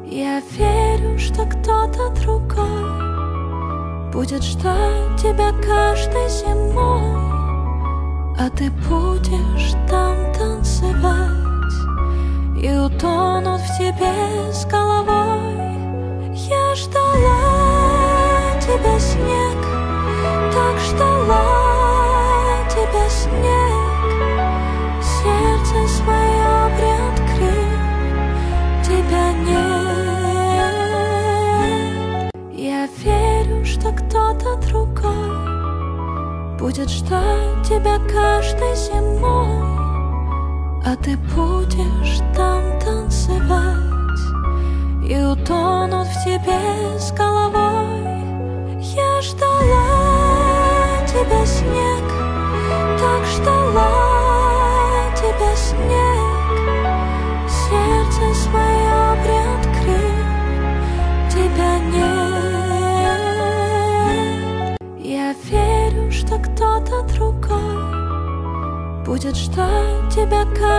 Я верю, что кто-то другой будет ждать тебя каждой зимой, а ты будешь там танцевать и утонут в тебе с головой. Я ждала тебя, снег, так ждала тебя, снег. Сердце свое приоткрыл, тебя нет. Я верю, что кто-то другой будет ждать тебя каждой зимой, а ты будешь там танцевать и утонут в тебе с головой. Я ждала тебя, снег, так ждала тебя, снег. Сердце свое приоткрыл, тебя нет. Я верю, что кто-то другой будет ждать тебя каждый